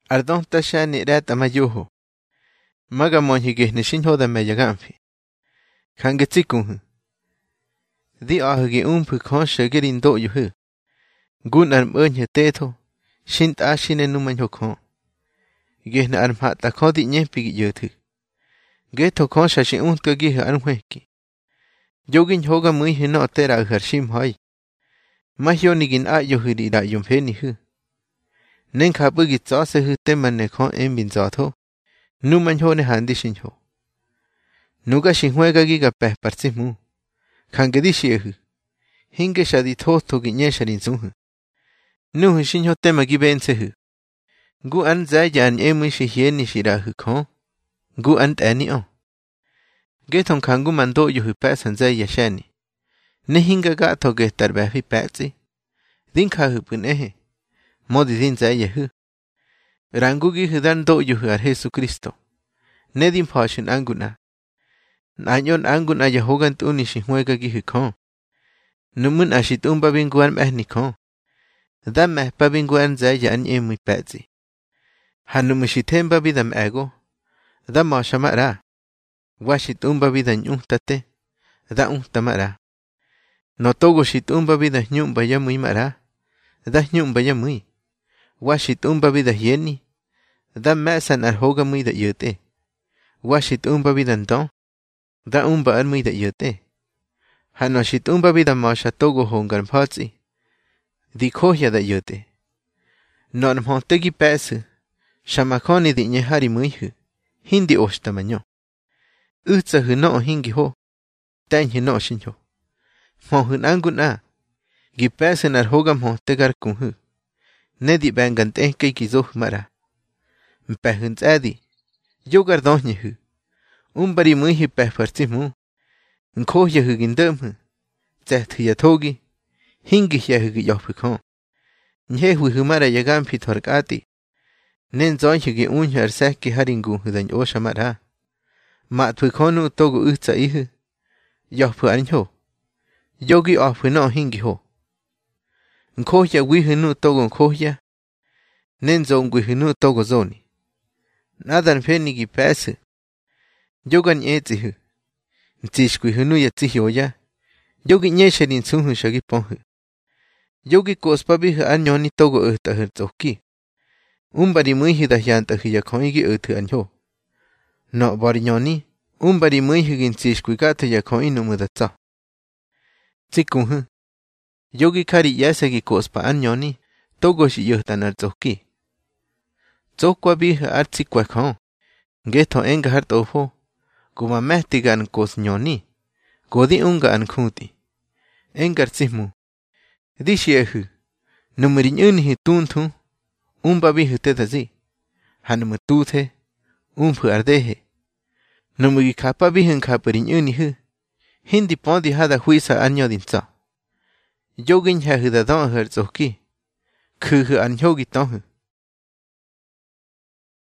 Ardon tasha ni rat amayoho. Maga monhige ni shinho da meyagamfi. Kangetsikun. Di ahge umpu konsha gerin do yuhu. Gun arm önye teto. Shint ashine numan hokon. Gehna arm hata kodi nyempi yotu. Geto konsha shi untka gihe armweki. Yogin hoga muihe no tera harshim hoi. Mahionigin a yohiri da yumpeni hu. Nen kabugi tsase hu temane kon embin zato. Numan ho ne handi shinho. Nuga shinhuega giga peh partsimu. Kangedishi ehu. Hinge shadi toto ginye sharin sunhu. Nuhu shinho tema gibense hu. Gu an zaya an emu shihieni shirahu kon. Gu an tani o. Geton kangu mando yuhu pesan zaya shani. Ne hinga gato getar behi petsi. Din kahu pun ehe. Modi din zaya hu. Rangu gihu dan do yuhu ar Jesu Kristo. Ne din pashin anguna. Nanyon anguna yahogan tuni shinhuega gihu kon. Numun ashit babinguan mehni kon. Dan meh babinguan zaya an emu petsi. Hanumushiten babidam ego. Dan mashamara. Washit babidan untate. Da untamara. No togo shit babida nyum bayamui mara. Da nyum bayamui. Washit babida yeni. Da mesan arhoga muy da yote. Washit babidan don. Da armui da yote. Hanoshit babida masha togo hongan patsi. Di kohya da yote. Non hontegi pesu. Shamakoni di nyehari muihu. Hindi oshtamanyo. Utsa hu no hingi ho. Tanyi no shinho. Mohun angun a. Gipesen ar hogam ho tegar kunhu. Nedi bangan tenke kizoh mara. Mpehun adi. Yogar donye hu. Umbari muihi peh partsimu. Nkohya hu gindam hu. Zet yatogi. Hingi yahu yophukon. Nyehu hu mara yagam pitorkati. Nen zonye gi unya ar seki haringu hu dan osha mara. Ma tukonu togo utsa ihu. Yopu anho. Yogi ofu no hingi ho. Nkohya wihunu togo nkohya. Nenzon wihunu togo zoni. Nadan penigi pesu. Yogan etihu. Ntish wihunu yatihioya. Yogi nyesherin sunhu shagiponhu. Yogi kospabihu anyoni togo uhta herzoki. Umbari muihi da yantahu yakonigi utu anho. No barinyoni. Umbari muihi gintish kwigata yakoni numudatsa. Tsikun. Yogi kari yasegi kospa anyoni. Togo shi yuhtan arzoki. Tsokwa biha artsikwa kon. Geto enga hart ofo. Kuma mehtiga an kos nyoni. Godi unga an kuti. Engar tsihmu. Dishi ehu. Numerin unihi tuntu. Umba bihu tetazi. Hanumu tuthe. Umpu ardehe. Numugi kapa bihin kaparin unihu. Hindi pondi hada huisa anyo dinsa. Yogin hahu da don herzoki. Kuhu anyogi tonhu.